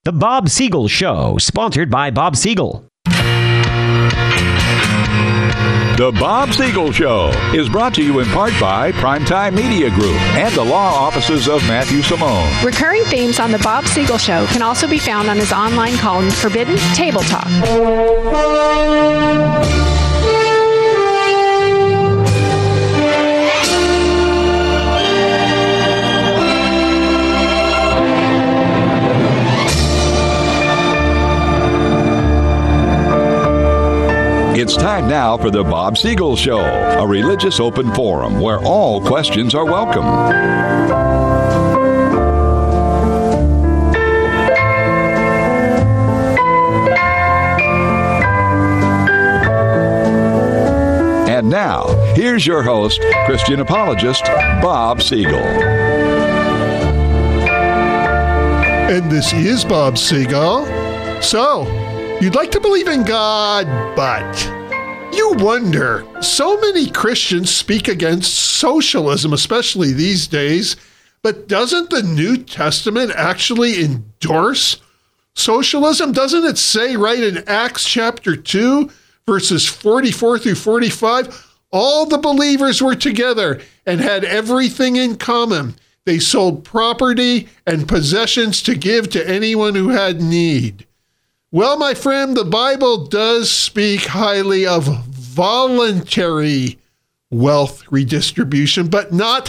The Bob Siegel Show, sponsored by Bob Siegel. The Bob Siegel Show is brought to you in part by Primetime Media Group and the law offices of Matthew Simone. Recurring themes on The Bob Siegel Show can also be found on his online column, Forbidden Table Talk. It's time now for the Bob Siegel Show, a religious open forum where all questions are welcome. And now, here's your host, Christian apologist, Bob Siegel. And this is Bob Siegel. So, you'd like to believe in God, but you wonder, so many Christians speak against socialism, especially these days, but doesn't the New Testament actually endorse socialism? Doesn't it say right in Acts chapter 2, verses 44 through 45, all the believers were together and had everything in common. They sold property and possessions to give to anyone who had need. Well, my friend, the Bible does speak highly of voluntary wealth redistribution, but not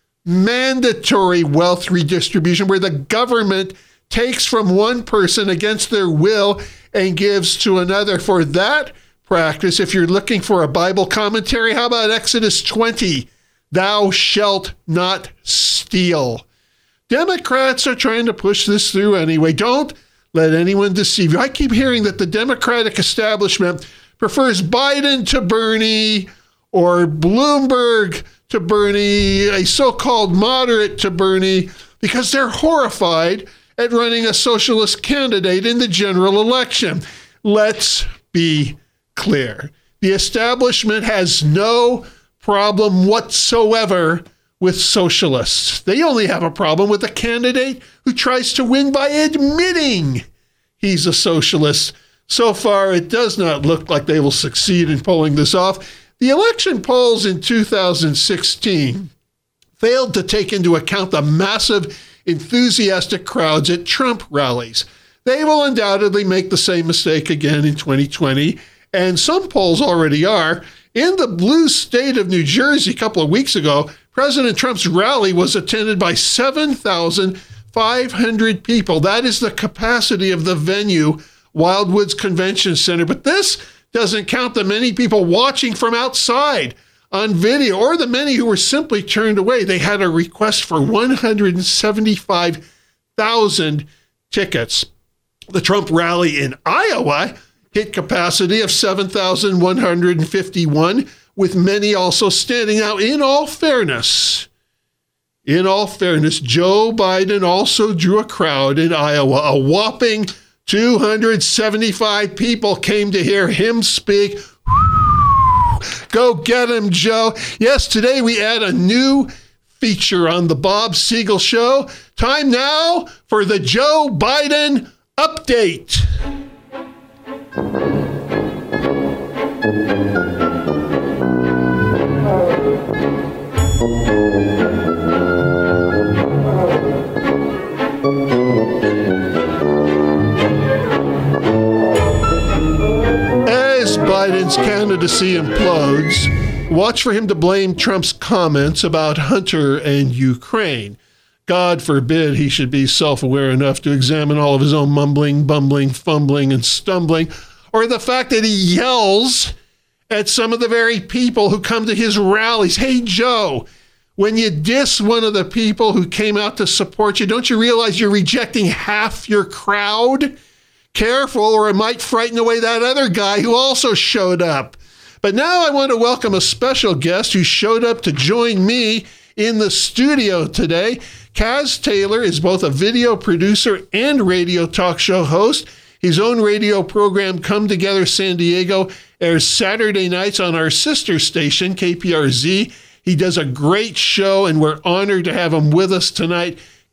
mandatory wealth redistribution, where the government takes from one person against their will and gives to another. For that practice, if you're looking for a Bible commentary, how about Exodus 20? Thou shalt not steal. Democrats are trying to push this through anyway. Don't let anyone deceive you. I keep hearing that the Democratic establishment prefers Biden to Bernie or Bloomberg to Bernie, a so-called moderate to Bernie, because they're horrified at running a socialist candidate in the general election. Let's be clear. The establishment has no problem whatsoever with socialists. They only have a problem with a candidate who tries to win by admitting he's a socialist. So far, it does not look like they will succeed in pulling this off. The election polls in 2016 failed to take into account the massive, enthusiastic crowds at Trump rallies. They will undoubtedly make the same mistake again in 2020, and some polls already are. In the blue state of New Jersey a couple of weeks ago, President Trump's rally was attended by 7,500 people. That is the capacity of the venue, Wildwoods Convention Center. But this doesn't count the many people watching from outside on video or the many who were simply turned away. They had a request for 175,000 tickets. The Trump rally in Iowa hit capacity of 7,151, with many also standing. Now, in all fairness, Joe Biden also drew a crowd in Iowa. A whopping 275 people came to hear him speak. Go get him, Joe. Yes, today we add a new feature on the Bob Siegel Show. Time now for the Joe Biden update. As Biden's candidacy implodes, watch for him to blame Trump's comments about Hunter and Ukraine. God forbid he should be self-aware enough to examine all of his own mumbling, bumbling, fumbling, and stumbling, or the fact that he yells at some of the very people who come to his rallies. Hey, Joe, when you diss one of the people who came out to support you, don't you realize you're rejecting half your crowd? Careful, or it might frighten away that other guy who also showed up. But now I want to welcome a special guest who showed up to join me in the studio today. Kaz Taylor is both a video producer and radio talk show host. His own radio program, Come Together San Diego, airs Saturday nights on our sister station, KPRZ. He does a great show, and we're honored to have him with us tonight.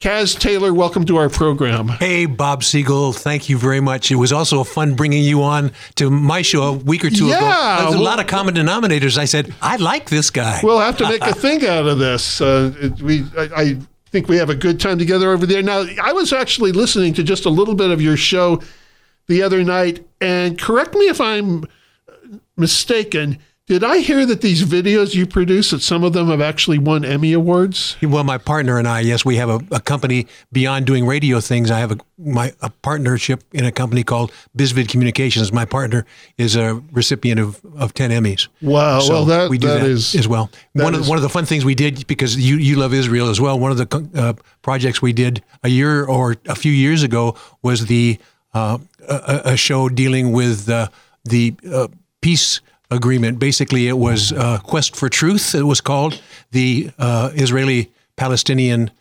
Kaz Taylor, welcome to our program. Hey, Bob Siegel, thank you very much. It was also fun bringing you on to my show a week or two ago. There's a lot of common denominators. I said, I like this guy. We'll have to make a thing out of this. I think we have a good time together over there. Now, I was actually listening to just a little bit of your show the other night, and correct me if I'm mistaken, did I hear that these videos you produce, that some of them have actually won Emmy Awards? Well, my partner and I, yes, we have a company beyond doing radio things. I have a partnership in a company called BizVid Communications. My partner is a recipient of 10 Emmys. Wow. So well, that we do that is as well. One of the fun things we did, because you love Israel as well, one of the projects we did a year or a few years ago was a show dealing with the peace agreement. Basically, it was Quest for Truth, it was called, the Israeli-Palestinian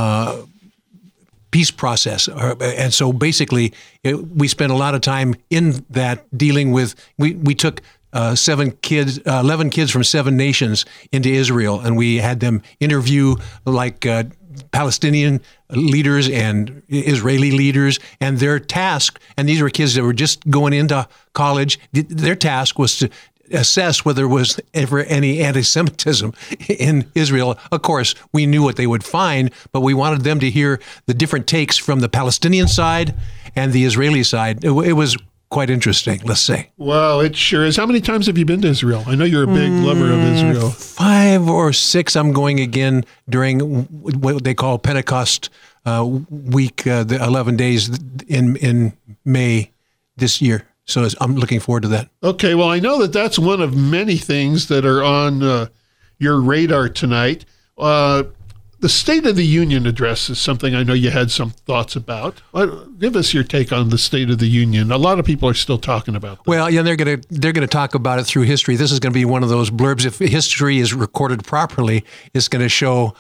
peace process. And so basically, we spent a lot of time in that dealing with, we took 11 kids from 7 nations into Israel, and we had them interview like Palestinian leaders and Israeli leaders, and their task, and these were kids that were just going into college, their task was to assess whether there was ever any anti-Semitism in Israel. Of course, we knew what they would find, but we wanted them to hear the different takes from the Palestinian side and the Israeli side. It was quite interesting, let's say. Wow, it sure is. How many times have you been to Israel? I know you're a big lover of Israel. 5 or 6. I'm going again during what they call Pentecost week, the 11 days in May this year. So I'm looking forward to that. Okay, well, I know that that's one of many things that are on your radar tonight. The State of the Union address is something I know you had some thoughts about. Give us your take on the State of the Union. A lot of people are still talking about that. Well, yeah, they're going to talk about it through history. This is going to be one of those blurbs. If history is recorded properly, it's going to show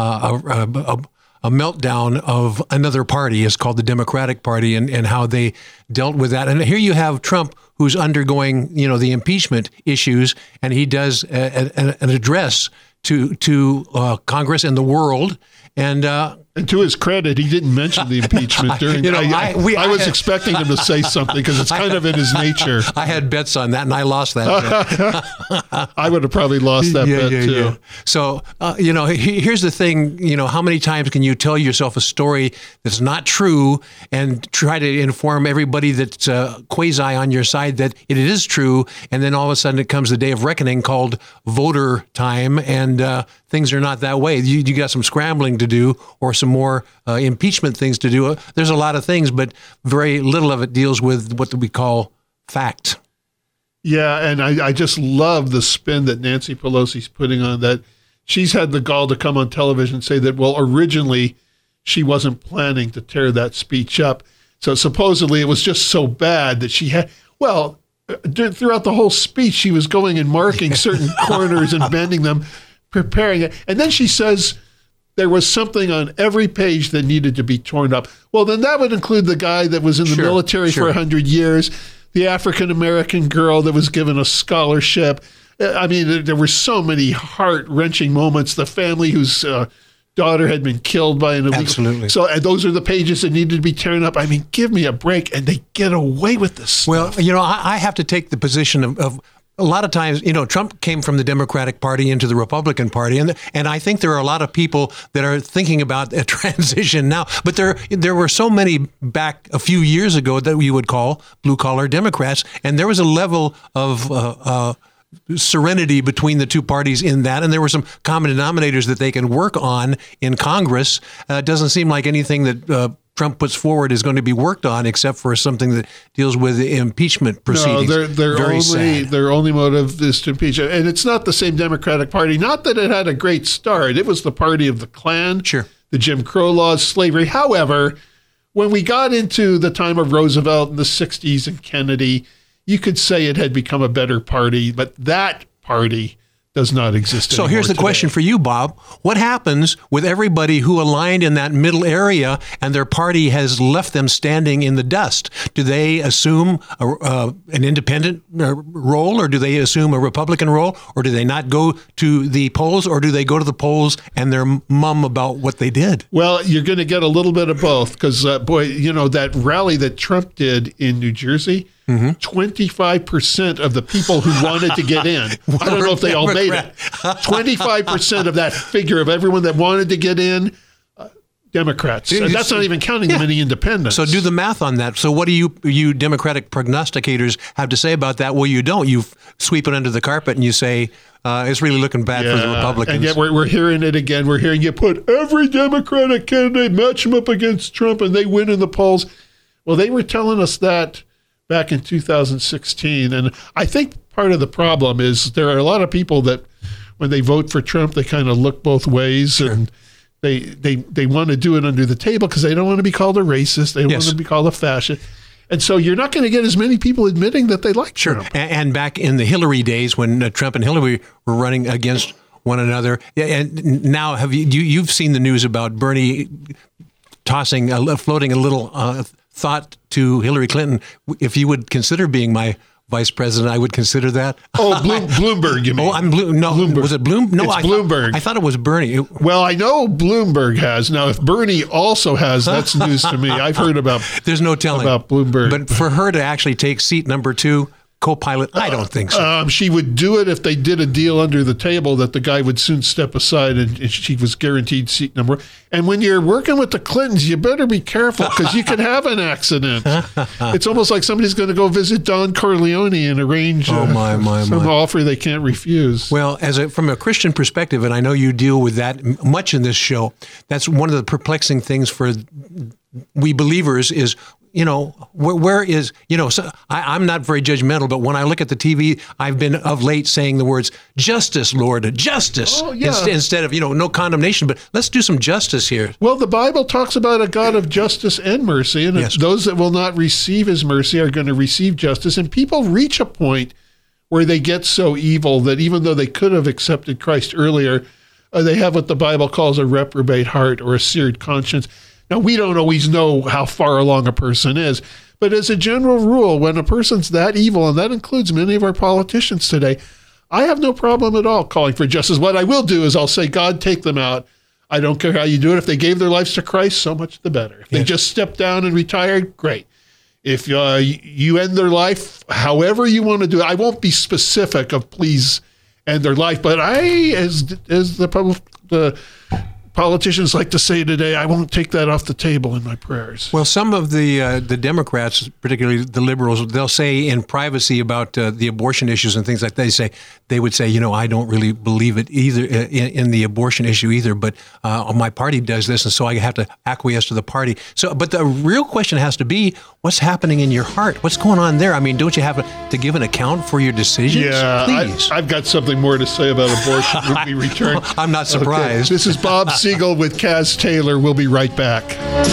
a meltdown of another party. It's called the Democratic Party, and how they dealt with that. And here you have Trump, who's undergoing, the impeachment issues, and he does an address to Congress and the world, and to his credit, he didn't mention the impeachment during. I was expecting him to say something because it's kind of in his nature. I had bets on that, and I lost that bet. I would have probably lost that bet too. Yeah. So, here's the thing. How many times can you tell yourself a story that's not true and try to inform everybody that's quasi on your side that it is true, and then all of a sudden it comes the day of reckoning called voter time, and things are not that way. You got some scrambling to do, or some more impeachment things to do. There's a lot of things, but very little of it deals with what we call fact. Yeah, and I just love the spin that Nancy Pelosi's putting on that. She's had the gall to come on television and say that, well, originally she wasn't planning to tear that speech up. So supposedly it was just so bad that she had, throughout the whole speech, she was going and marking certain corners and bending them, preparing it. And then she says there was something on every page that needed to be torn up. Well, then that would include the guy that was in the military for 100 years, the African-American girl that was given a scholarship. I mean, there were so many heart-wrenching moments. The family whose daughter had been killed by an illegal. Absolutely. So those are the pages that needed to be torn up. I mean, give me a break. And they get away with this stuff. Well, I have to take the position of a lot of times, Trump came from the Democratic Party into the Republican Party, and I think there are a lot of people that are thinking about a transition now. But there were so many back a few years ago that we would call blue-collar Democrats, and there was a level of serenity between the two parties in that, and there were some common denominators that they can work on in Congress. It doesn't seem like anything that Trump puts forward is going to be worked on, except for something that deals with impeachment proceedings. No, their only motive is to impeach. And it's not the same Democratic Party. Not that it had a great start. It was the party of the Klan, the Jim Crow laws, slavery. However, when we got into the time of Roosevelt in the 60s and Kennedy, you could say it had become a better party. But that party, does not exist So anymore here's the today. question for you, Bob. What happens with everybody who aligned in that middle area and their party has left them standing in the dust? Do they assume an independent role, or do they assume a Republican role, or do they not go to the polls, or do they go to the polls and they're mum about what they did? Well, you're going to get a little bit of both because, that rally that Trump did in New Jersey, 25% of the people who wanted to get in, I don't know if they all made it, 25% of that figure of everyone that wanted to get in, Democrats. And that's not even counting the many independents. So do the math on that. So what do you Democratic prognosticators have to say about that? Well, you don't. You sweep it under the carpet and you say, it's really looking bad for the Republicans. And yet we're hearing it again. We're hearing you put every Democratic candidate, match them up against Trump, and they win in the polls. Well, they were telling us that back in 2016. And I think part of the problem is there are a lot of people that when they vote for Trump, they kind of look both ways. Sure. And they want to do it under the table because they don't want to be called a racist. They don't want to be called a fascist. And so you're not going to get as many people admitting that they like Trump. And back in the Hillary days when Trump and Hillary were running against one another, and now you've seen the news about Bernie floating a little thought to Hillary Clinton, if you would consider being my vice president, I would consider that. Oh, Bloomberg, you mean? Oh, Bloomberg. Was it Bloom? No, it's Bloomberg. I thought it was Bernie. Well, I know Bloomberg has. Now, if Bernie also has, that's news to me. I've heard about. There's no telling about Bloomberg. But for her to actually take seat number 2, co-pilot, I don't think so. She would do it if they did a deal under the table that the guy would soon step aside and she was guaranteed seat number. And when you're working with the Clintons, you better be careful because you could have an accident. It's almost like somebody's going to go visit Don Corleone and arrange some offer they can't refuse. Well, from a Christian perspective, and I know you deal with that much in this show, that's one of the perplexing things for we believers is, where is, so I'm not very judgmental, but when I look at the TV, I've been of late saying the words, justice, Lord, justice, instead of, no condemnation, but let's do some justice here. Well, the Bible talks about a God of justice and mercy, and those that will not receive his mercy are going to receive justice. And people reach a point where they get so evil that even though they could have accepted Christ earlier, they have what the Bible calls a reprobate heart or a seared conscience. Now, we don't always know how far along a person is, but as a general rule, when a person's that evil, and that includes many of our politicians today, I have no problem at all calling for justice. What I will do is I'll say, God, take them out. I don't care how you do it. If they gave their lives to Christ, so much the better. If they just stepped down and retired, great. If you end their life however you want to do it, I won't be specific of please end their life, but as the politicians like to say today, I won't take that off the table in my prayers. Well, some of the Democrats, particularly the liberals, they'll say in privacy about the abortion issues and things like that. They would say, I don't really believe it either in the abortion issue either, but my party does this, and so I have to acquiesce to the party. So, but the real question has to be, what's happening in your heart? What's going on there? I mean, don't you have to give an account for your decisions? Yeah, please. I've got something more to say about abortion when we return. I'm not surprised. Okay. This is Bob Siegel with Kaz Taylor. We'll be right back.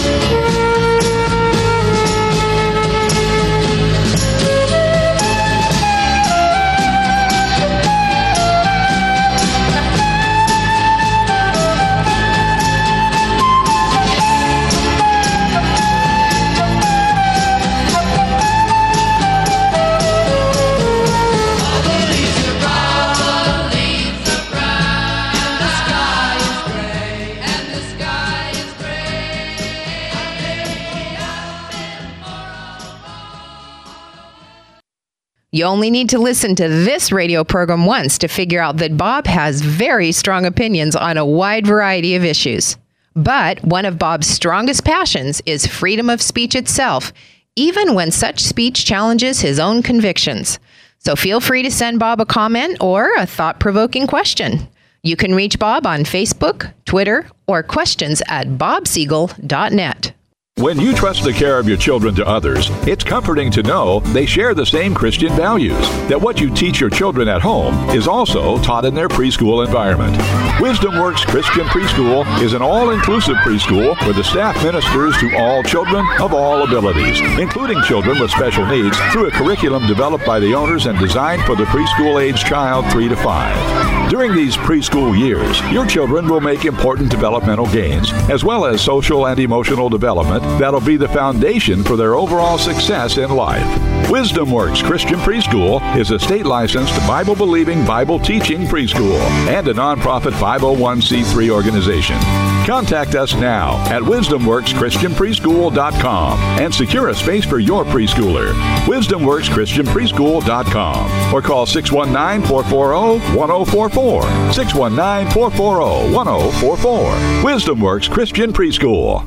You only need to listen to this radio program once to figure out that Bob has very strong opinions on a wide variety of issues. But one of Bob's strongest passions is freedom of speech itself, even when such speech challenges his own convictions. So feel free to send Bob a comment or a thought-provoking question. You can reach Bob on Facebook, Twitter, or questions@bobsiegel.net. When you trust the care of your children to others, it's comforting to know they share the same Christian values, that what you teach your children at home is also taught in their preschool environment. Wisdom Works Christian Preschool is an all-inclusive preschool where the staff ministers to all children of all abilities, including children with special needs, through a curriculum developed by the owners and designed for the preschool-age child 3 to 5. During these preschool years, your children will make important developmental gains, as well as social and emotional development that'll be the foundation for their overall success in life. Wisdom Works Christian Preschool is a state-licensed, Bible-believing, Bible-teaching preschool and a nonprofit 501c3 organization. Contact us now at wisdomworkschristianpreschool.com and secure a space for your preschooler. wisdomworkschristianpreschool.com or call 619-440-1044. 619-440-1044. Wisdom Works Christian Preschool.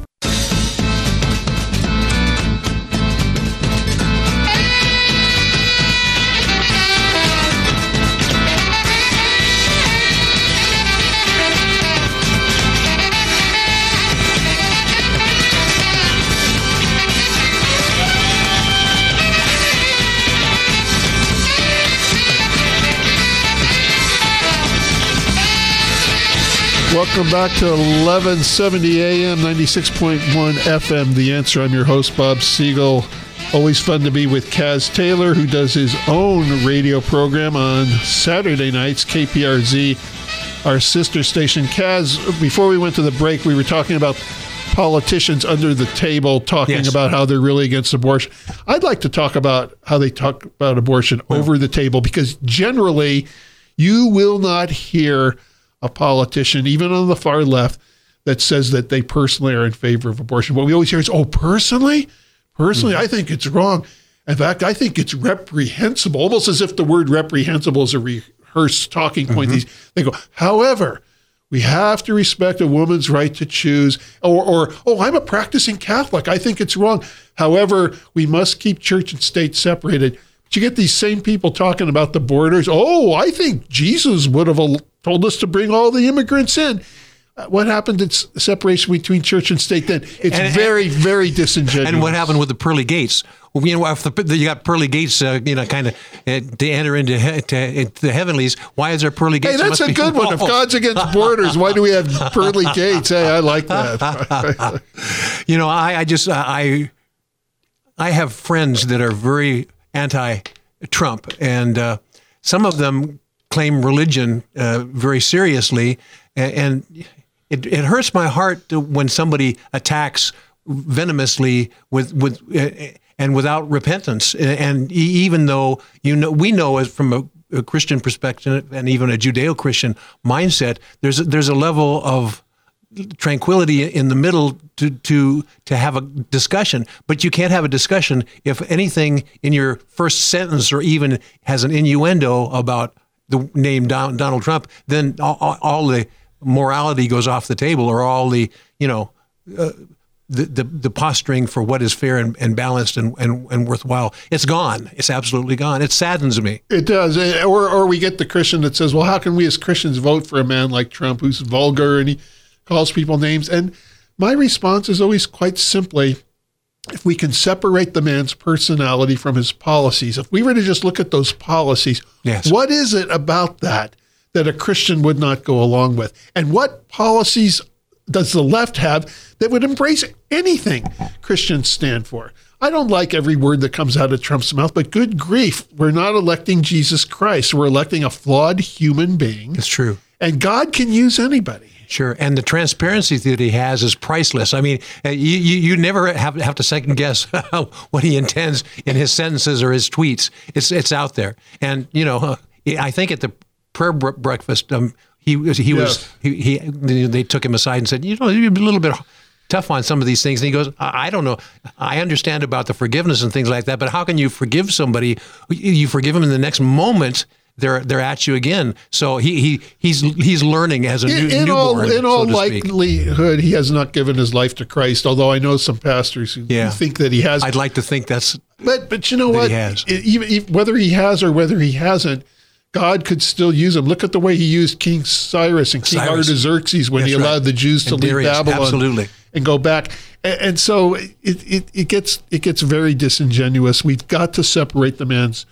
Welcome back to 1170 AM, 96.1 FM. The Answer. I'm your host, Bob Siegel. Always fun to be with Kaz Taylor, who does his own radio program on Saturday nights, KPRZ, our sister station. Kaz, before we went to the break, we were talking about politicians under the table talking about how they're really against abortion. I'd like to talk about how they talk about abortion over the table, because generally you will not hear a politician, even on the far left, that says that they personally are in favor of abortion. What we always hear is, personally, I think it's wrong. In fact, I think it's reprehensible, almost as if the word reprehensible is a rehearsed talking point. They go, however, we have to respect a woman's right to choose, or I'm a practicing Catholic, I think it's wrong. However, we must keep church and state separated. But you get these same people talking about the borders. I think Jesus would have told us to bring all the immigrants in. What happened to separation between church and state then? It's very, very disingenuous. And what happened with the pearly gates? Well, you got pearly gates, kind of to enter into the heavenlies. Why is there pearly gates? Hey, that's a good one. If God's against borders, why do we have pearly gates? Hey, I like that. I have friends that are very anti-Trump, and some of them claim religion very seriously, and it hurts my heart when somebody attacks venomously and without repentance. And even though we know as from a Christian perspective and even a Judeo-Christian mindset, there's a level of tranquility in the middle to have a discussion, but you can't have a discussion if anything in your first sentence or even has an innuendo about the name Donald Trump, then all the morality goes off the table, or all the the posturing for what is fair and balanced and worthwhile. It's gone. It's absolutely gone. It saddens me. It does. Or we get the Christian that says, well, how can we as Christians vote for a man like Trump who's vulgar and he calls people names? And my response is always quite simply, if we can separate the man's personality from his policies, if we were to just look at those policies, what is it about that a Christian would not go along with? And what policies does the left have that would embrace anything Christians stand for? I don't like every word that comes out of Trump's mouth, but good grief, we're not electing Jesus Christ. We're electing a flawed human being. It's true. And God can use anybody. Sure, and the transparency that he has is priceless. I mean, you never have to second guess what he intends in his sentences or his tweets. It's out there, and I think at the prayer breakfast, they took him aside and said, you're a little bit tough on some of these things, and he goes, I don't know, I understand about the forgiveness and things like that, but how can you forgive somebody? You forgive them in the next moment. They're at you again. So he's learning as a newborn. In all likelihood, he has not given his life to Christ. Although I know some pastors who think that he has. I'd like to think that's. But you know what? Even whether he has or whether he hasn't, God could still use him. Look at the way he used King Cyrus and King Artaxerxes when he allowed the Jews to leave Babylon and go back. And so it gets very disingenuous. We've got to separate the man's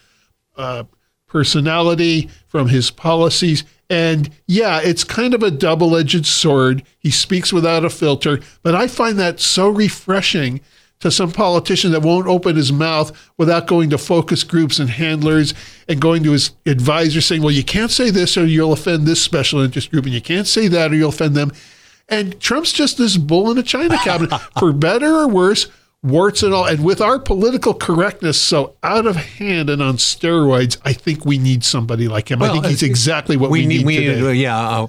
personality from his policies. And yeah, it's kind of a double-edged sword. He speaks without a filter, but I find that so refreshing to some politician that won't open his mouth without going to focus groups and handlers and going to his advisor saying, well, you can't say this or you'll offend this special interest group, and you can't say that or you'll offend them. And Trump's just this bull in a china cabinet, for better or worse, warts and all. And with our political correctness so out of hand and on steroids, I think we need somebody like him. I think he's exactly what we need today.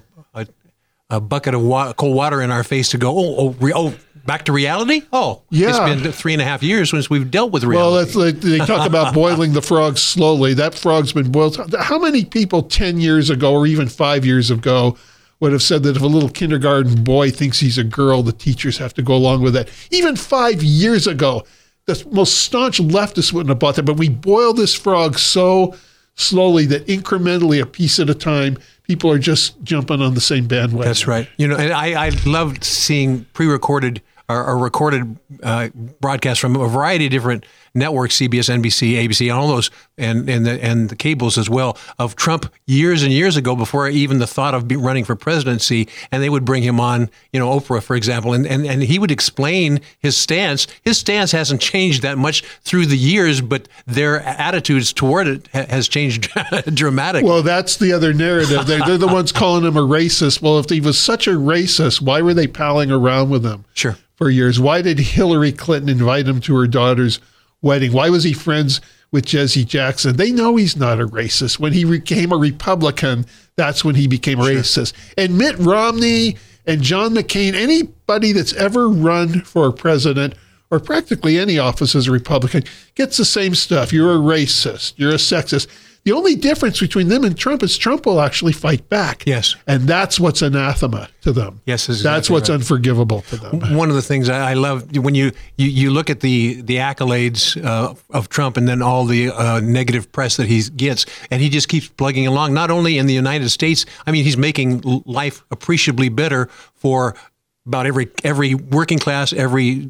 A bucket of cold water in our face to go, back to reality? Oh, yeah. It's been 3.5 years since we've dealt with reality. Well, that's like they talk about boiling the frog slowly. That frog's been boiled. How many people 10 years ago or even 5 years ago would have said that if a little kindergarten boy thinks he's a girl, the teachers have to go along with that? Even 5 years ago, the most staunch leftists wouldn't have bought that. But we boil this frog so slowly that incrementally, a piece at a time, people are just jumping on the same bandwagon. That's right. And I loved seeing pre-recorded or recorded broadcasts from a variety of different networks, CBS, NBC, ABC, all those, and the cables as well, of Trump years and years ago, before even the thought of running for presidency. And they would bring him on, Oprah, for example, and he would explain his stance. His stance hasn't changed that much through the years, but their attitudes toward it has changed dramatically. Well, that's the other narrative. They're the ones calling him a racist. Well, if he was such a racist, why were they palling around with him? Sure. For years? Why did Hillary Clinton invite him to her daughter's wedding? Why was he friends with Jesse Jackson? They know he's not a racist. When he became a Republican, that's when he became racist. And Mitt Romney and John McCain, anybody that's ever run for president or practically any office as a Republican, gets the same stuff. You're a racist. You're a sexist. The only difference between them and Trump is Trump will actually fight back. Yes. And that's what's anathema to them. Yes, exactly. That's what's unforgivable to them. One of the things I love, when you look at the accolades of Trump and then all the negative press that he gets, and he just keeps plugging along, not only in the United States, I mean, he's making life appreciably better for about every working class, every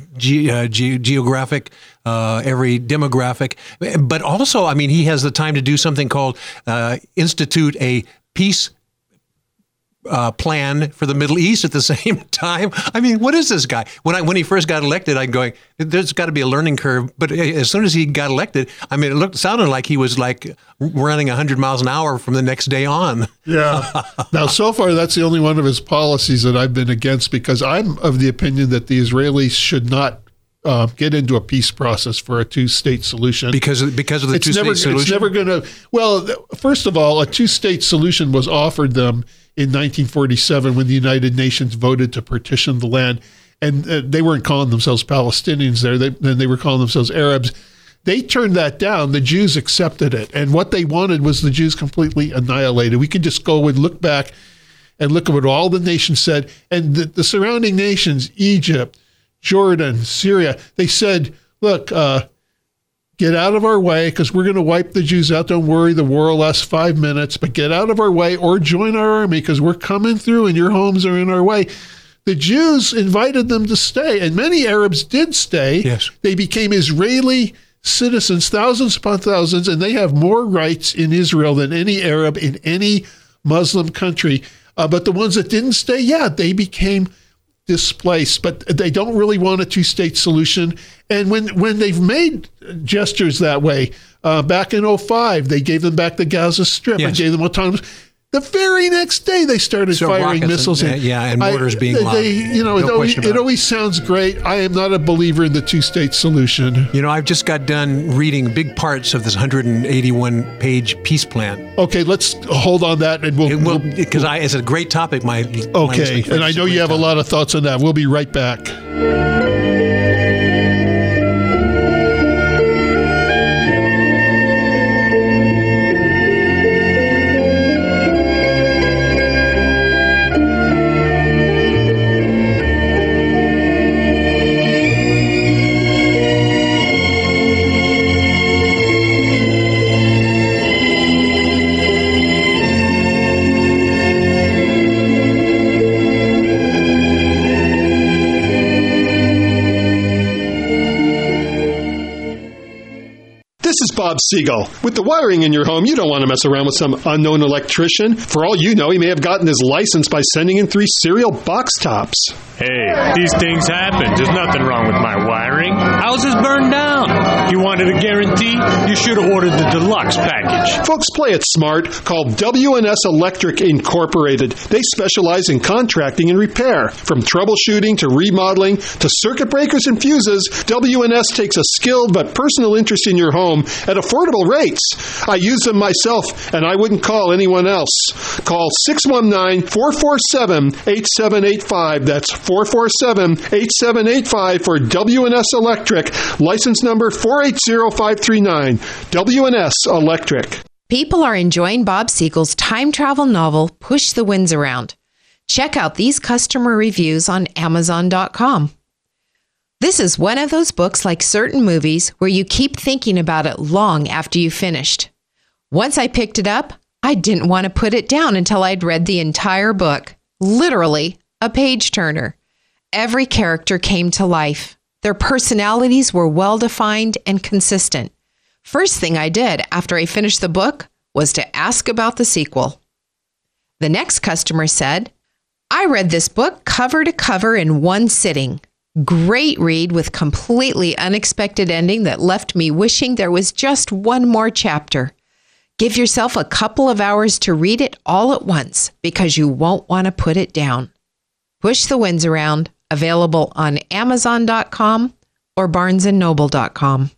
geographic, every demographic. But also, I mean, he has the time to do something called institute a peace plan for the Middle East at the same time. I mean, what is this guy? When he first got elected, I'm going, there's got to be a learning curve. But as soon as he got elected, I mean, it sounded like he was like running 100 miles an hour from the next day on. Yeah. Now, so far, that's the only one of his policies that I've been against, because I'm of the opinion that the Israelis should not get into a peace process for a two-state solution. Because of the two-state solution? It's never going to... Well, first of all, a two-state solution was offered them in 1947 when the United Nations voted to partition the land. And they weren't calling themselves Palestinians there. They were calling themselves Arabs. They turned that down. The Jews accepted it. And what they wanted was the Jews completely annihilated. We could just go and look back and look at what all the nations said. And the surrounding nations, Egypt, Jordan, Syria, they said, look, get out of our way because we're going to wipe the Jews out. Don't worry, the war will last 5 minutes, but get out of our way or join our army because we're coming through and your homes are in our way. The Jews invited them to stay, and many Arabs did stay. Yes. They became Israeli citizens, thousands upon thousands, and they have more rights in Israel than any Arab in any Muslim country. But the ones that didn't stay, they became displaced, but they don't really want a two-state solution. And when they've made gestures that way, back in 2005, they gave them back the Gaza Strip and gave them autonomous. The very next day, they started firing missiles. And mortars being lobbed. It always sounds great. I am not a believer in the two-state solution. I've just got done reading big parts of this 181-page peace plan. Okay, let's hold on that, and because it's a great topic. Okay, and I know you have a lot of thoughts on that. We'll be right back. This is Bob Siegel. With the wiring in your home, you don't want to mess around with some unknown electrician. For all you know, he may have gotten his license by sending in 3 cereal box tops. Hey, these things happen. There's nothing wrong with my wiring. Houses burned down. You wanted a guarantee? You should have ordered the deluxe package. Folks, play it smart. Call W&S Electric Incorporated. They specialize in contracting and repair. From troubleshooting to remodeling to circuit breakers and fuses, W&S takes a skilled but personal interest in your home at affordable rates. I use them myself, and I wouldn't call anyone else. Call 619-447-8785. That's 447-8785 for W&S Electric. License number 480539. W&S Electric. People are enjoying Bob Siegel's time travel novel, Push the Winds Around. Check out these customer reviews on Amazon.com. This is one of those books like certain movies where you keep thinking about it long after you finished. Once I picked it up, I didn't want to put it down until I'd read the entire book. Literally, a page-turner. Every character came to life. Their personalities were well-defined and consistent. First thing I did after I finished the book was to ask about the sequel. The next customer said, I read this book cover to cover in one sitting. Great read with completely unexpected ending that left me wishing there was just one more chapter. Give yourself a couple of hours to read it all at once because you won't want to put it down. Push the Winds Around, available on Amazon.com or BarnesandNoble.com.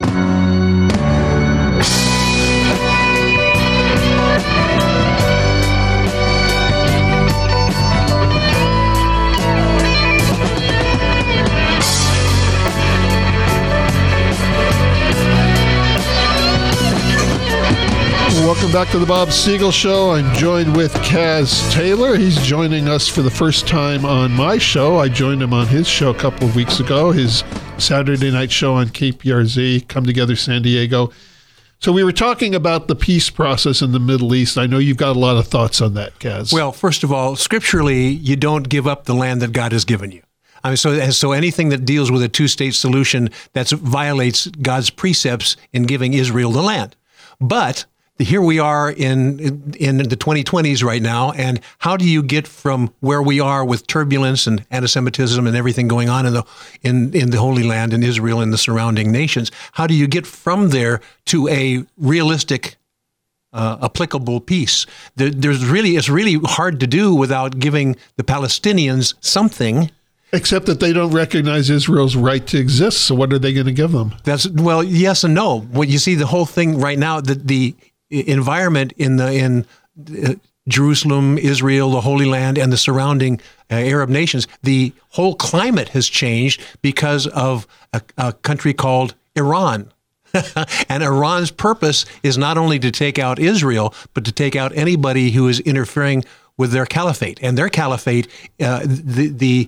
Welcome back to the Bob Siegel Show. I'm joined with Kaz Taylor. He's joining us for the first time on my show. I joined him on his show a couple of weeks ago, his Saturday night show on KPRZ, Come Together San Diego. So we were talking about the peace process in the Middle East. I know you've got a lot of thoughts on that, Kaz. Well, first of all, scripturally, you don't give up the land that God has given you. I mean, so anything that deals with a two-state solution, that violates God's precepts in giving Israel the land. But here we are in the 2020s right now, and how do you get from where we are with turbulence and anti-Semitism and everything going on in the Holy Land, in Israel and the surrounding nations? How do you get from there to a realistic, applicable peace? It's really hard to do without giving the Palestinians something. Except that they don't recognize Israel's right to exist. So what are they going to give them? Well, yes and no. Well, you see, the whole thing right now, the environment in Jerusalem, Israel, the Holy Land, and the surrounding Arab nations, the whole climate has changed because of a country called Iran. And Iran's purpose is not only to take out Israel, but to take out anybody who is interfering with their caliphate. And their caliphate, the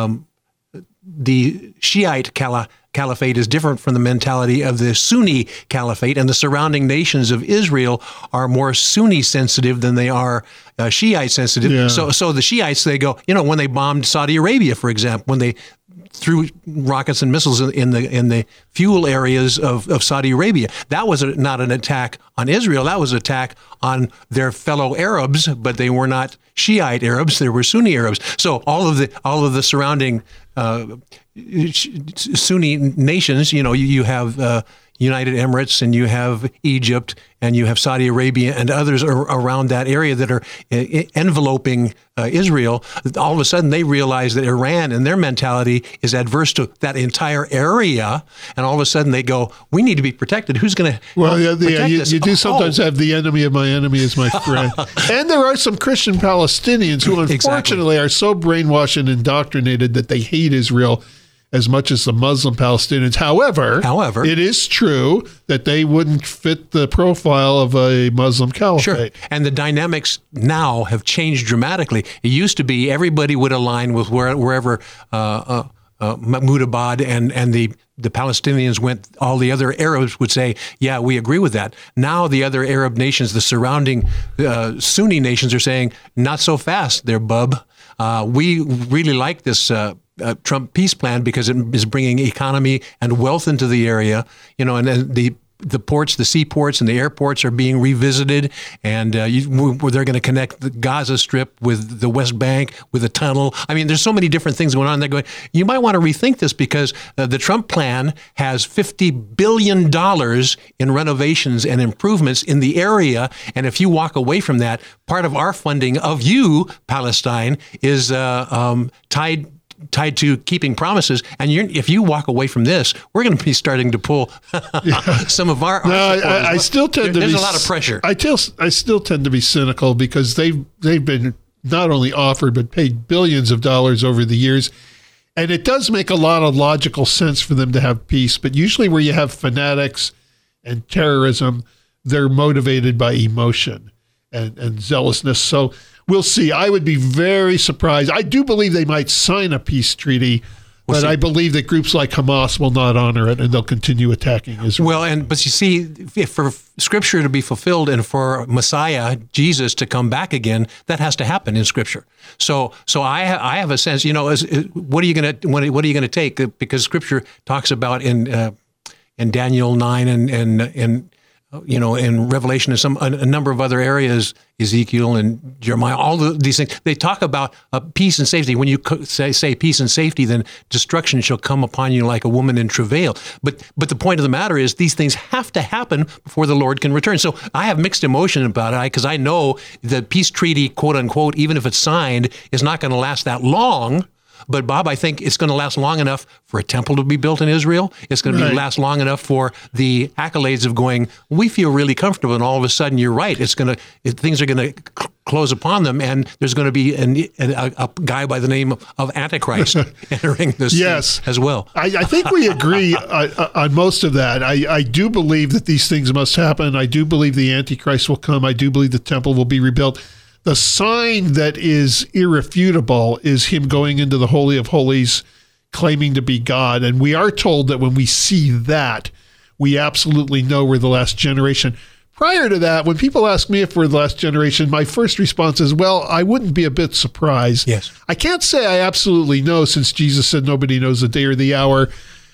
Shiite caliphate is different from the mentality of the Sunni caliphate, and the surrounding nations of Israel are more Sunni sensitive than they are Shiite sensitive. Yeah. So the Shiites, they go, when they bombed Saudi Arabia, for example, when they threw rockets and missiles in the fuel areas of Saudi Arabia, that was not an attack on Israel. That was an attack on their fellow Arabs, but they were not Shiite Arabs. They were Sunni Arabs. So all of the surrounding Sunni nations, you have United Emirates, and you have Egypt, and you have Saudi Arabia, and others around that area that are enveloping Israel. All of a sudden, they realize that Iran and their mentality is adverse to that entire area, and all of a sudden they go, "We need to be protected." Who's going to protect us? You do sometimes have the enemy of my enemy as my friend, and there are some Christian Palestinians who, unfortunately, are so brainwashed and indoctrinated that they hate Israel as much as the Muslim Palestinians. However, it is true that they wouldn't fit the profile of a Muslim caliphate. Sure. And the dynamics now have changed dramatically. It used to be everybody would align with wherever Mahmoud Abbas and the Palestinians went. All the other Arabs would say, yeah, we agree with that. Now the other Arab nations, the surrounding Sunni nations, are saying, not so fast there, bub. We really like this Trump peace plan because it is bringing economy and wealth into the area, and then the the ports, the seaports, and the airports are being revisited, and they're going to connect the Gaza Strip with the West Bank with a tunnel. I mean, there's so many different things going on. They're going, you might want to rethink this because the Trump plan has $50 billion in renovations and improvements in the area, and if you walk away from that, part of our funding of you, Palestine, is tied to keeping promises, and if you walk away from this, we're going to be starting to pull some of our. No, I still tend to. There's a lot of pressure. I still tend to be cynical because they've been not only offered but paid billions of dollars over the years, and it does make a lot of logical sense for them to have peace. But usually, where you have fanatics and terrorism, they're motivated by emotion and zealousness. So. We'll see. I would be very surprised. I do believe they might sign a peace treaty, but I believe that groups like Hamas will not honor it, and they'll continue attacking Israel. Well, but you see, if for Scripture to be fulfilled and for Messiah, Jesus, to come back again, that has to happen in Scripture. So I have a sense. What are you going to take? Because Scripture talks about in Daniel 9 and in Revelation and a number of other areas, Ezekiel and Jeremiah, all these things, they talk about peace and safety. When you say peace and safety, then destruction shall come upon you like a woman in travail. But the point of the matter is these things have to happen before the Lord can return. So I have mixed emotion about it because I know the peace treaty, quote unquote, even if it's signed, is not going to last that long. But Bob, I think it's going to last long enough for a temple to be built in Israel. It's going to last long enough for the accolades of going, we feel really comfortable, and all of a sudden you're right. Things are going to close upon them, and there's going to be a guy by the name of Antichrist entering this as well. I think we agree on most of that. I do believe that these things must happen. I do believe the Antichrist will come. I do believe the temple will be rebuilt. The sign that is irrefutable is him going into the Holy of Holies, claiming to be God. And we are told that when we see that, we absolutely know we're the last generation. Prior to that, when people ask me if we're the last generation, my first response is, well, I wouldn't be a bit surprised. Yes. I can't say I absolutely know, since Jesus said nobody knows the day or the hour.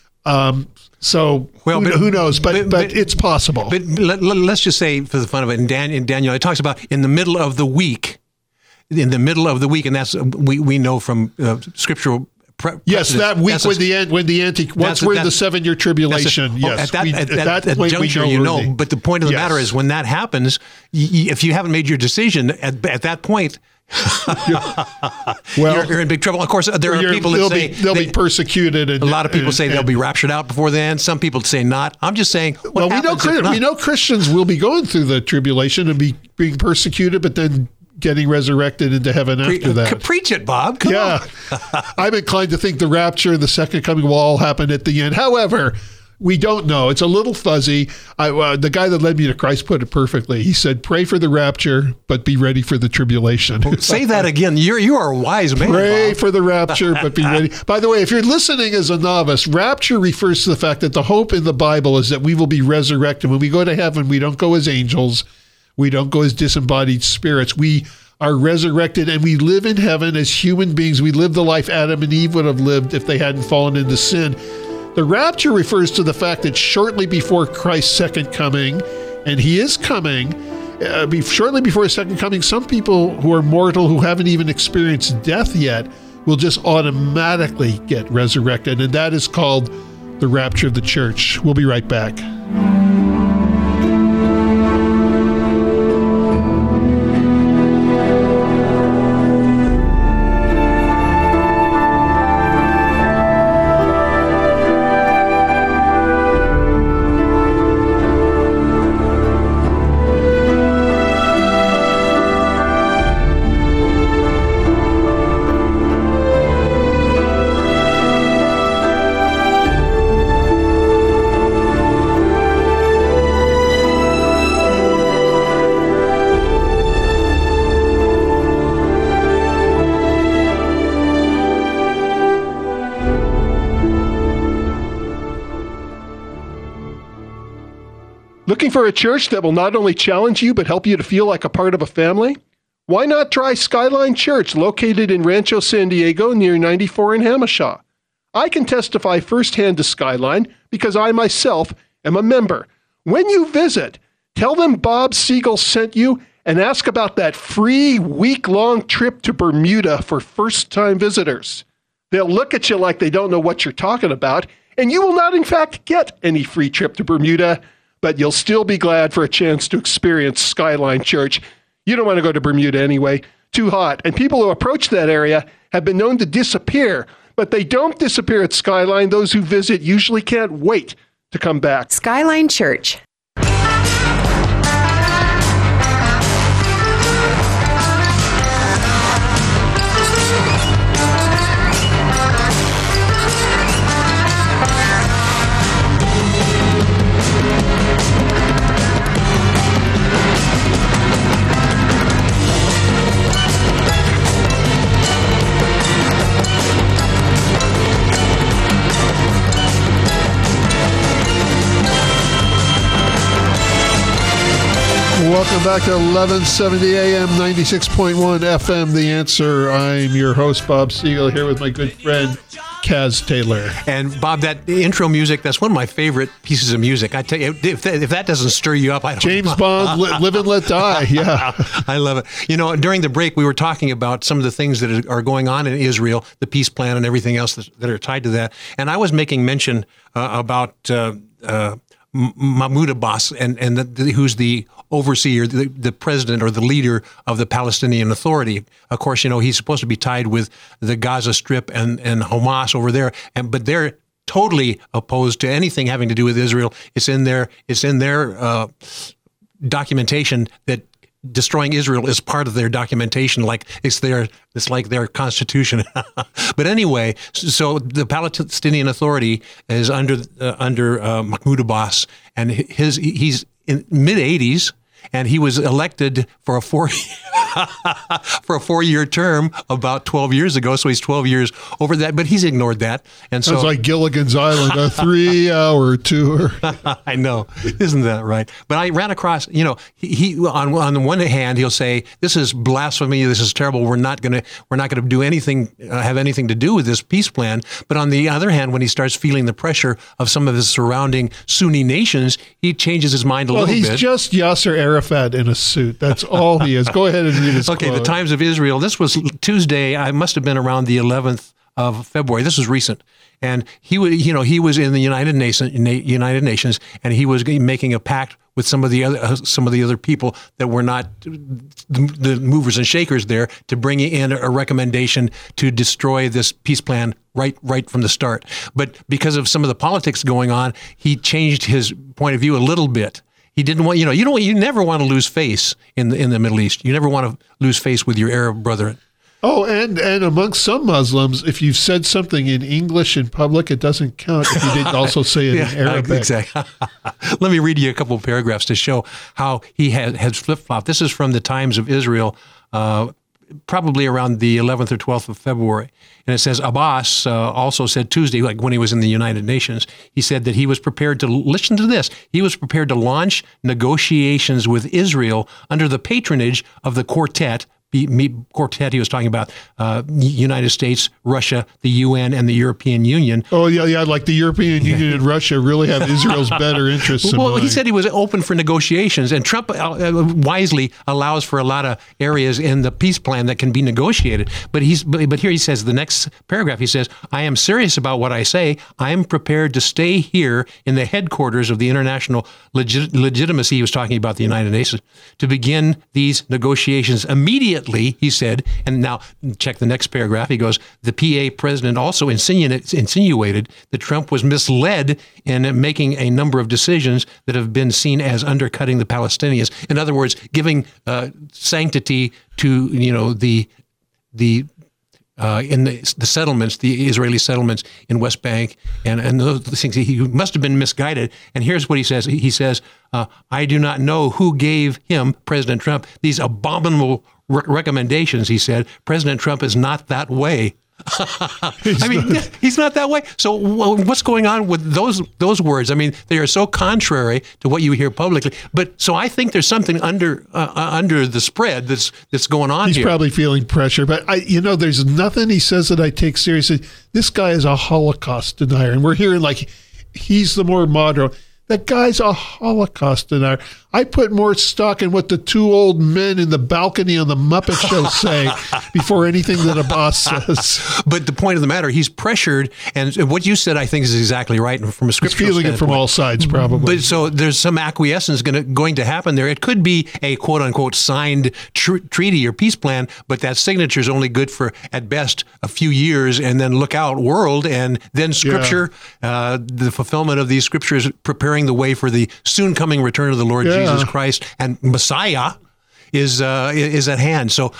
Who knows? But it's possible. But let's just say, for the fun of it, in Daniel, it talks about in the middle of the week. In the middle of the week, and that's we know from scriptural. Yes, that week once we're in the 7-year tribulation. Yes, at that juncture, But the point of the matter is, when that happens, if you haven't made your decision at that point. You're in big trouble. Of course, there are people that say they'll be persecuted. And, a lot of people say they'll be raptured out before then. Some people say not. I'm just saying. We know Christians will be going through the tribulation and being persecuted, but then getting resurrected into heaven after that. Preach it, Bob. Come on. I'm inclined to think the rapture, the second coming, will all happen at the end. However, we don't know. It's a little fuzzy. The guy that led me to Christ put it perfectly. He said, pray for the rapture, but be ready for the tribulation. Say that again. You are a wise man, Pray Bob. for the rapture, but be ready. By the way, if you're listening as a novice, rapture refers to the fact that the hope in the Bible is that we will be resurrected. When we go to heaven, we don't go as angels. We don't go as disembodied spirits. We are resurrected, and we live in heaven as human beings. We live the life Adam and Eve would have lived if they hadn't fallen into sin. The rapture refers to the fact that shortly before Christ's second coming, and he is coming, shortly before his second coming, some people who are mortal, who haven't even experienced death yet, will just automatically get resurrected, and that is called the rapture of the church. We'll be right back. Looking for a church that will not only challenge you, but help you to feel like a part of a family? Why not try Skyline Church, located in Rancho San Diego near 94 in Hamishaw? I can testify firsthand to Skyline because I myself am a member. When you visit, tell them Bob Siegel sent you and ask about that free week-long trip to Bermuda for first-time visitors. They'll look at you like they don't know what you're talking about, and you will not, in fact, get any free trip to Bermuda, but you'll still be glad for a chance to experience Skyline Church. You don't want to go to Bermuda anyway. Too hot. And people who approach that area have been known to disappear, but they don't disappear at Skyline. Those who visit usually can't wait to come back. Skyline Church. Welcome back to 1170 AM, 96.1 FM, The Answer. I'm your host, Bob Siegel, here with my good friend, Kaz Taylor. And Bob, that intro music, that's one of my favorite pieces of music. I tell you, if that doesn't stir you up, I don't know. James Bond, Live and Let Die, yeah. I love it. You know, during the break, we were talking about some of the things that are going on in Israel, the peace plan and everything else that are tied to that. And I was making mention about Mahmoud Abbas, and who's the overseer, the president or the leader of the Palestinian Authority. Of course, you know, he's supposed to be tied with the Gaza Strip and Hamas over there, but they're totally opposed to anything having to do with Israel. It's in their documentation that destroying Israel is part of their documentation, like it's like their constitution. But anyway, so the Palestinian Authority is under Mahmoud Abbas, and he's in mid-80s, and he was elected for a 4-year term about 12 years ago. So he's 12 years over that, but he's ignored that. And so it's like Gilligan's Island, a 3-hour tour. I know, isn't that right? But I ran across, you know, he on the one hand he'll say this is blasphemy, this is terrible. We're not going to do anything, have anything to do with this peace plan. But on the other hand, when he starts feeling the pressure of some of his surrounding Sunni nations, he changes his mind a little bit. Well, he's just Yasser Arafat in a suit. That's all he is. Go ahead and read his quote. The Times of Israel. This was Tuesday. I must have been around the 11th of February. This was recent. And he was in the United Nations, and he was making a pact with some of the other people that were not the movers and shakers there to bring in a recommendation to destroy this peace plan right from the start. But because of some of the politics going on, he changed his point of view a little bit. He didn't want, you never want to lose face in the Middle East. You never want to lose face with your Arab brethren. Oh, and amongst some Muslims, if you've said something in English in public, it doesn't count if you didn't also say it in Arabic. Exactly. Let me read you a couple of paragraphs to show how he has flip-flopped. This is from the Times of Israel, probably around the 11th or 12th of February. And it says, Abbas also said Tuesday, like when he was in the United Nations, he said that he was prepared to, listen to this, he was prepared to launch negotiations with Israel under the patronage of the Quartet. Quartet, he was talking about United States, Russia, the UN, and the European Union. Oh, yeah, like the European Union and Russia really have Israel's better interests in mind. He said he was open for negotiations, and Trump wisely allows for a lot of areas in the peace plan that can be negotiated. But here he says, the next paragraph, he says, I am serious about what I say. I am prepared to stay here in the headquarters of the international legitimacy, he was talking about the United Nations, to begin these negotiations immediately. He said, and now check the next paragraph. He goes, the PA president also insinuated that Trump was misled in making a number of decisions that have been seen as undercutting the Palestinians. In other words, giving sanctity to the settlements, the Israeli settlements in West Bank, and those things. He must have been misguided. And here's what he says. He says, I do not know who gave him, President Trump, these abominable recommendations. He said, President Trump is not that way. He's not that way. So what's going on with those words? I mean, they are so contrary to what you hear publicly. But so I think there's something under the spread that's going on here. He's probably feeling pressure. But there's nothing he says that I take seriously. This guy is a Holocaust denier, and we're hearing like he's the more moderate. That guy's a Holocaust denier. I put more stock in what the two old men in the balcony on the Muppet Show say before anything that a boss says. But the point of the matter, he's pressured, and what you said, I think, is exactly right from a scriptural He's feeling standpoint. it from all sides, probably. But so there's some acquiescence going to happen there. It could be a quote-unquote signed treaty or peace plan, but that signature is only good for, at best, a few years, and then look out, world, and then Scripture, the fulfillment of these Scriptures, preparing the way for the soon-coming return of the Lord Jesus Christ and Messiah is at hand. So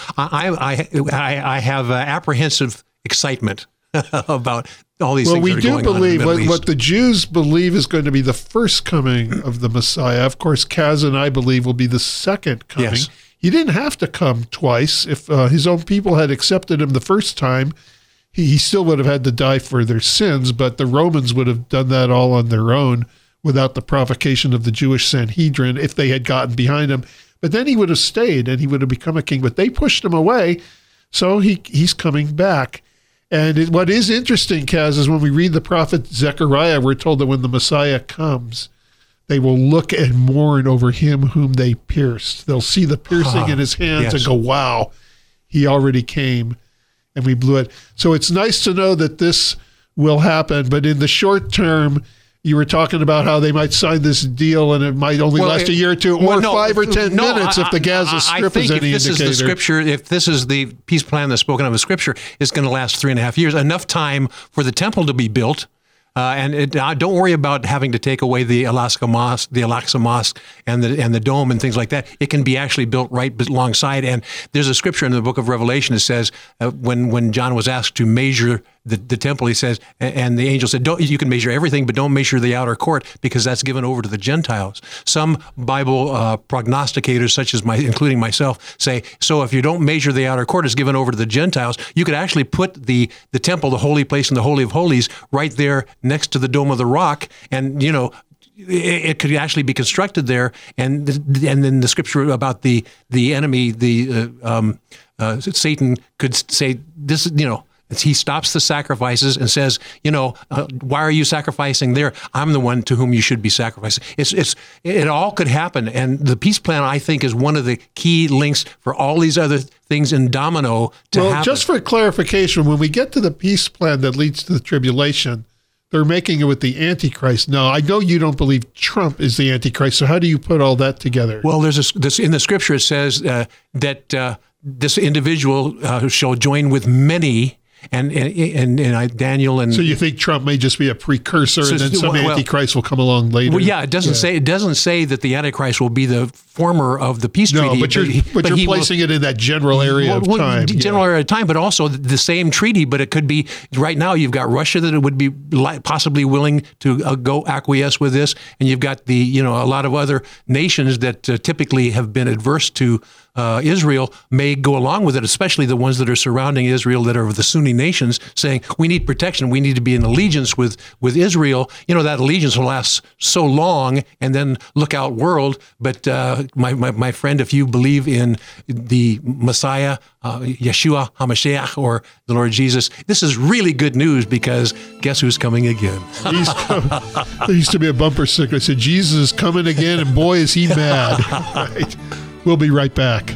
I have apprehensive excitement about all these things that are going on in the Middle East. Well, we do believe what the Jews believe is going to be the first coming of the Messiah. Of course, Kaz and I believe will be the second coming. Yes. He didn't have to come twice. If his own people had accepted him the first time, he still would have had to die for their sins, but the Romans would have done that all on their own without the provocation of the Jewish Sanhedrin if they had gotten behind him. But then he would have stayed and he would have become a king. But they pushed him away, so he's coming back. And what is interesting, Kaz, is when we read the prophet Zechariah, we're told that when the Messiah comes, they will look and mourn over him whom they pierced. They'll see the piercing in his hands and go, wow, he already came and we blew it. So it's nice to know that this will happen. But in the short term, you were talking about how they might sign this deal and it might only last a year or two, or 5 or 10 minutes if the Gaza Strip is any indicator. I think if this is the Scripture, if this is the peace plan that's spoken of in Scripture, it's going to last 3.5 years, enough time for the temple to be built. Don't worry about having to take away the Al-Aqsa Mosque and the dome and things like that. It can be actually built right alongside. And there's a scripture in the book of Revelation that says when John was asked to measure the temple, he says, and the angel said, you can measure everything, but don't measure the outer court because that's given over to the Gentiles. Some Bible prognosticators, such as including myself, say, so if you don't measure the outer court, it's given over to the Gentiles. You could actually put the temple, the holy place, and the Holy of Holies right there next to the Dome of the Rock, and it could actually be constructed there. And then the scripture about the enemy, Satan, could say this, he stops the sacrifices and says, why are you sacrificing there? I'm the one to whom you should be sacrificing. It all could happen. And the peace plan, I think, is one of the key links for all these other things in domino to happen. Well, just for clarification, when we get to the peace plan that leads to the tribulation, they're making it with the Antichrist. Now, I know you don't believe Trump is the Antichrist, so how do you put all that together? Well, there's this in the scripture, it says that this individual shall join with many, and Daniel and... So you think Trump may just be a precursor, and then some Antichrist will come along later? Well, yeah, it doesn't say that the Antichrist will be the former of the peace treaty. But you're placing it in that general area of time. General area of time, but also the same treaty. But it could be, right now you've got Russia that would be possibly willing to go acquiesce with this, and you've got a lot of other nations that typically have been adverse to Israel may go along with it, especially the ones that are surrounding Israel that are the Sunni nations, saying we need protection, we need to be in allegiance with Israel. That allegiance will last so long, and then look out, world. But my friend, if you believe in the Messiah, Yeshua HaMashiach, or the Lord Jesus, this is really good news, because guess who's coming again? There used to be a bumper sticker that said, Jesus is coming again, and boy, is he mad. Right. We'll be right back.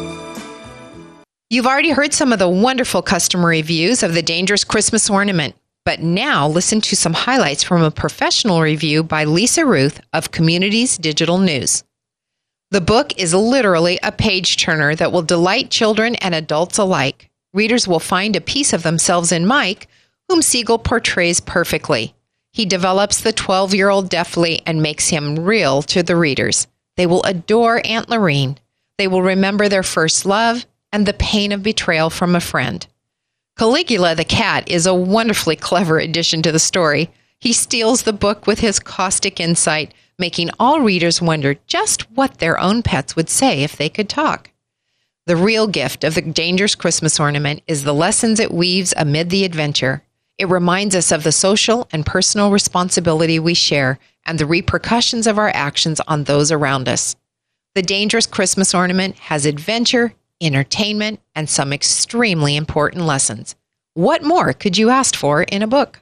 You've already heard some of the wonderful customer reviews of the Dangerous Christmas Ornament. But now listen to some highlights from a professional review by Lisa Ruth of Communities Digital News. The book is literally a page-turner that will delight children and adults alike. Readers will find a piece of themselves in Mike, whom Siegel portrays perfectly. He develops the 12-year-old deftly and makes him real to the readers. They will adore Aunt Lorene. They will remember their first love and the pain of betrayal from a friend. Caligula the cat is a wonderfully clever addition to the story. He steals the book with his caustic insight, making all readers wonder just what their own pets would say if they could talk. The real gift of the Dangerous Christmas Ornament is the lessons it weaves amid the adventure. It reminds us of the social and personal responsibility we share and the repercussions of our actions on those around us. The Dangerous Christmas Ornament has adventure, entertainment, and some extremely important lessons. What more could you ask for in a book?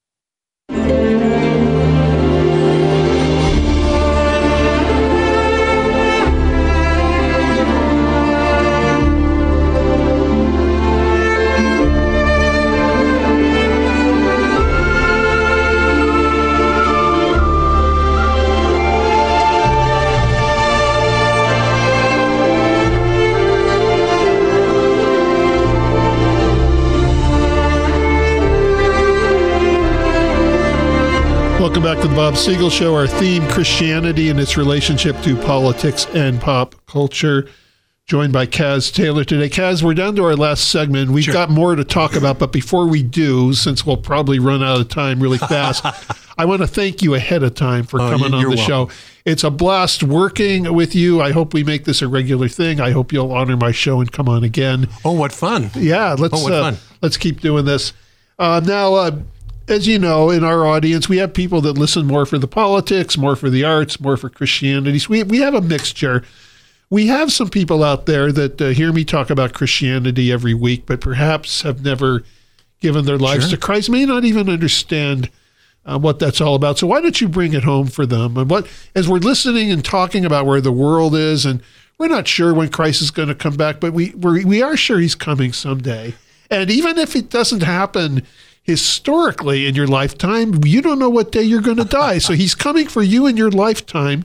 Welcome back to the Bob Siegel Show. Our theme, Christianity and its relationship to politics and pop culture. Joined by Kaz Taylor today. Kaz, we're down to our last segment. We've got more to talk about, but before we do, since we'll probably run out of time really fast, I want to thank you ahead of time for coming on the show. It's a blast working with you. I hope we make this a regular thing. I hope you'll honor my show and come on again. Oh, what fun. Yeah, let's keep doing this. Now, as you know, in our audience, we have people that listen more for the politics, more for the arts, more for Christianity. So we have a mixture. We have some people out there that hear me talk about Christianity every week, but perhaps have never given their lives to Christ, may not even understand what that's all about. So why don't you bring it home for them? And as we're listening and talking about where the world is, and we're not sure when Christ is going to come back, but we are sure he's coming someday. And even if it doesn't happen historically in your lifetime, you don't know what day you're going to die. So he's coming for you in your lifetime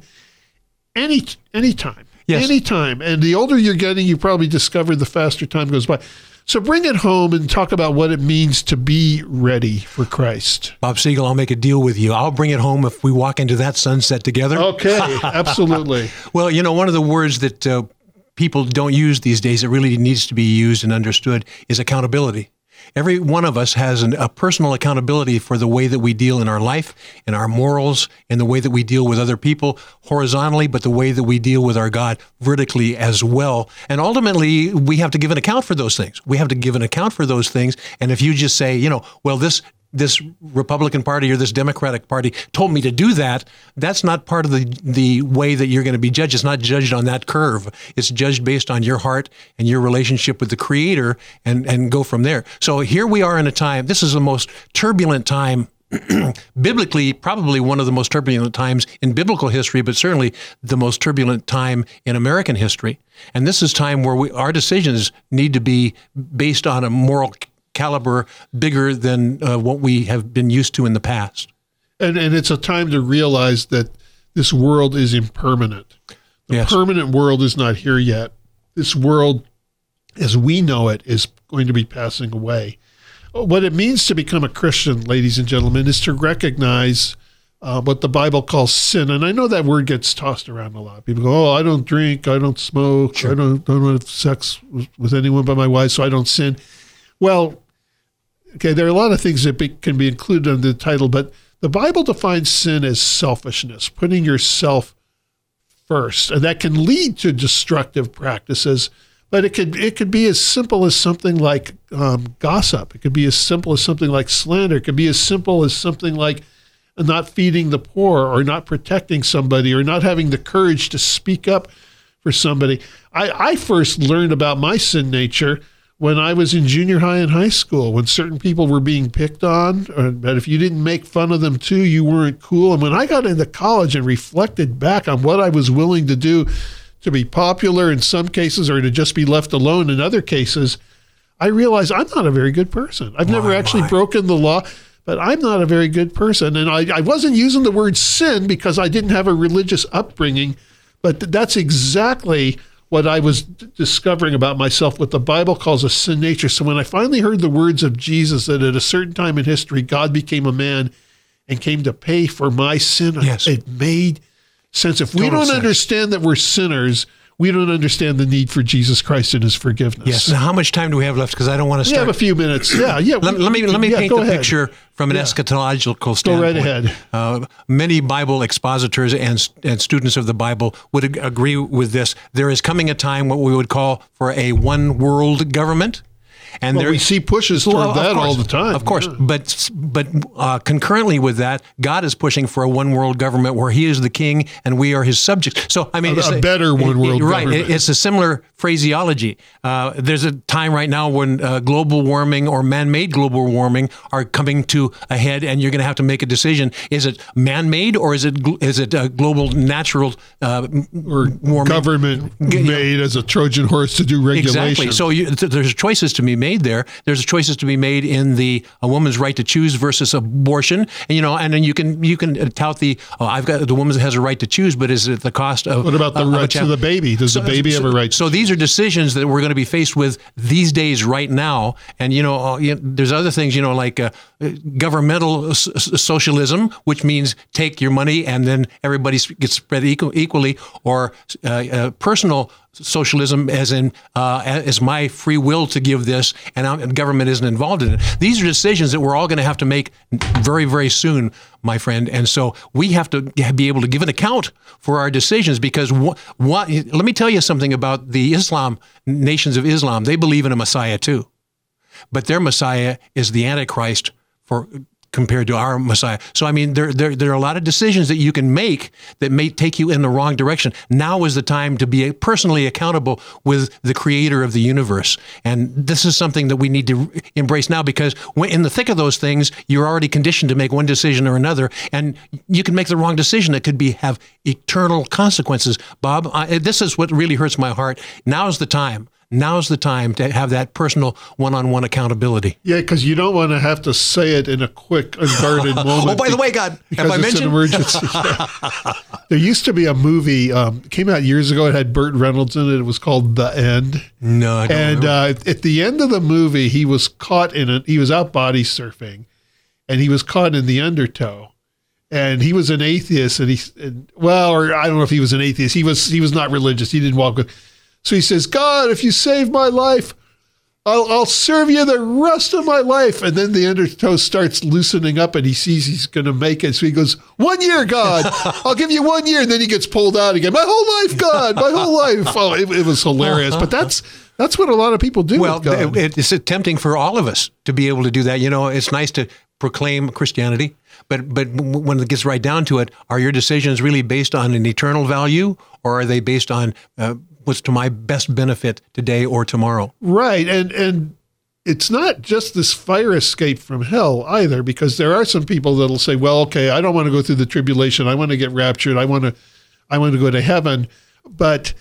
anytime. Yes. Anytime. And the older you're getting, you probably discover the faster time goes by. So bring it home and talk about what it means to be ready for Christ. Bob Siegel, I'll make a deal with you. I'll bring it home if we walk into that sunset together. Okay, absolutely. Well, one of the words that people don't use these days that really needs to be used and understood is accountability. Every one of us has a personal accountability for the way that we deal in our life, in our morals, and the way that we deal with other people horizontally, but the way that we deal with our God vertically as well. And ultimately, we have to give an account for those things. We have to give an account for those things. And if you just say, well, this Republican Party or this Democratic Party told me to do that, that's not part of the way that you're going to be judged. It's not judged on that curve. It's judged based on your heart and your relationship with the Creator and go from there. So here we are in a time, this is the most turbulent time, biblically, probably one of the most turbulent times in biblical history, but certainly the most turbulent time in American history. And this is time where our decisions need to be based on a moral caliber bigger than what we have been used to in the past. And it's a time to realize that this world is impermanent. The permanent world is not here yet. This world, as we know it, is going to be passing away. What it means to become a Christian, ladies and gentlemen, is to recognize what the Bible calls sin. And I know that word gets tossed around a lot. People go, I don't drink, I don't smoke, I don't have sex with anyone but my wife, so I don't sin. Well, okay, there are a lot of things that can be included under the title, but the Bible defines sin as selfishness, putting yourself first. And that can lead to destructive practices, but it could be as simple as something like gossip. It could be as simple as something like slander. It could be as simple as something like not feeding the poor or not protecting somebody or not having the courage to speak up for somebody. I first learned about my sin nature when I was in junior high and high school, when certain people were being picked on, but if you didn't make fun of them too, you weren't cool. And when I got into college and reflected back on what I was willing to do to be popular in some cases or to just be left alone in other cases, I realized I'm not a very good person. I've never actually broken the law, but I'm not a very good person. And I wasn't using the word sin because I didn't have a religious upbringing, but that's exactly what I was discovering about myself, what the Bible calls a sin nature. So when I finally heard the words of Jesus that at a certain time in history, God became a man and came to pay for my sin, Yes. it made sense. If we Total don't sense. understand that we're sinners, we don't understand the need for Jesus Christ and his forgiveness. Yes. Now, how much time do we have left? Because I don't want to We start. have a few minutes. Yeah. Let me paint go the ahead. picture from an eschatological standpoint. right ahead. Many Bible expositors and students of the Bible would agree with this. There is coming a time what we would call for a one world government. And Well, we see pushes toward that all the time. Of course, but concurrently with that, God is pushing for a one world government where He is the king and we are His subjects. So I mean, A it's better one world right? government. It's a similar phraseology. There's a time right now when global warming or man-made global warming are coming to a head, and you're going to have to make a decision: is it man-made or is it a global natural Or warming? government made as a Trojan horse to do regulation. Exactly. So there's choices to be made there. There's choices to be made in a woman's right to choose versus abortion. And and then you can tout I've got the woman has a right to choose, but is it the cost of What about the rights of the baby? Does the baby have a right? So these are decisions that we're going to be faced with these days, right now. And there's other things, like governmental socialism, which means take your money and then everybody gets spread equally, or personal socialism, as in as my free will to give this, and government isn't involved in it. These are decisions that we're all going to have to make very, very soon, my friend. And so we have to be able to give an account for our decisions, because let me tell you something about the nations of Islam. They believe in a Messiah too, but their Messiah is the Antichrist compared to our Messiah. So, I mean, there are a lot of decisions that you can make that may take you in the wrong direction. Now is the time to be personally accountable with the creator of the universe. And this is something that we need to embrace now, because when in the thick of those things, you're already conditioned to make one decision or another, and you can make the wrong decision that could have eternal consequences. Bob, this is what really hurts my heart. Now's the time. Now's the time to have that personal one-on-one accountability. Yeah, because you don't want to have to say it in a quick, unguarded moment. Oh, by the way, God, because have I it's mentioned? an emergency. There used to be a movie, came out years ago. It had Burt Reynolds in it. It was called The End. No, I don't remember. At the end of the movie, he was caught in it. He was out body surfing, and he was caught in the undertow. And he was an atheist, or I don't know if he was an atheist. He was not religious. He didn't walk with. So he says, God, if you save my life, I'll serve you the rest of my life. And then the undertow starts loosening up, and he sees he's going to make it. So he goes, 1 year, God, I'll give you 1 year. And then he gets pulled out again. My whole life, God, my whole life. Oh, it was hilarious. But that's what a lot of people do with God. It's tempting for all of us to be able to do that. It's nice to proclaim Christianity, but when it gets right down to it, are your decisions really based on an eternal value, or are they based on what's to my best benefit today or tomorrow? Right. And it's not just this fire escape from hell either, because there are some people that'll say, well, okay, I don't want to go through the tribulation. I want to get raptured. I want to go to heaven. But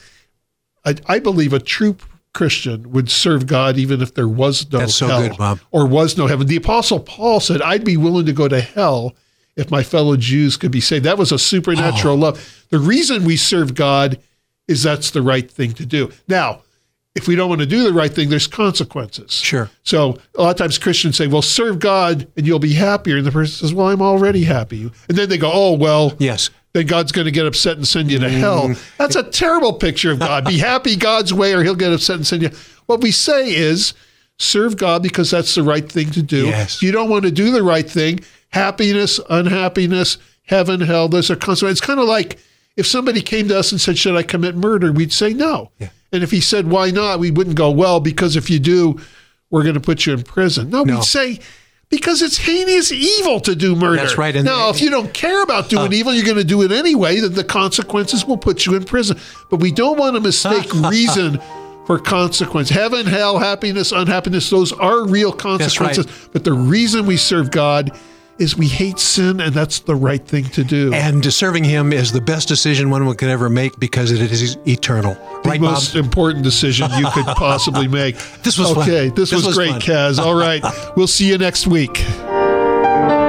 I believe a true Christian would serve God even if there was no That's so hell good, Bob. or was no heaven. The Apostle Paul said, I'd be willing to go to hell if my fellow Jews could be saved. That was a supernatural love. The reason we serve God is that's the right thing to do. Now, if we don't want to do the right thing, there's consequences. Sure. So a lot of times Christians say, well, serve God and you'll be happier. And the person says, well, I'm already happy. And then they go, oh, well, yes, then God's going to get upset and send you to hell. That's a terrible picture of God. Be happy God's way or he'll get upset and send you. What we say is serve God because that's the right thing to do. Yes. If you don't want to do the right thing, happiness, unhappiness, heaven, hell, those are consequences. It's kind of like if somebody came to us and said, should I commit murder? We'd say no. Yeah. And if he said, why not? We wouldn't go, well, because if you do, we're going to put you in prison. No, we'd say, because it's heinous evil to do murder. That's right. Now, if you don't care about doing evil, you're going to do it anyway, then the consequences will put you in prison. But we don't want to mistake reason for consequence. Heaven, hell, happiness, unhappiness, those are real consequences. Right. But the reason we serve God is we hate sin, and that's the right thing to do. And serving him is the best decision one could ever make because it is eternal. The most important decision you could possibly make. This was fun. Okay, this was great, fun. Kaz. All right, we'll see you next week.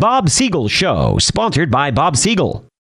Bob Siegel Show, sponsored by Bob Siegel.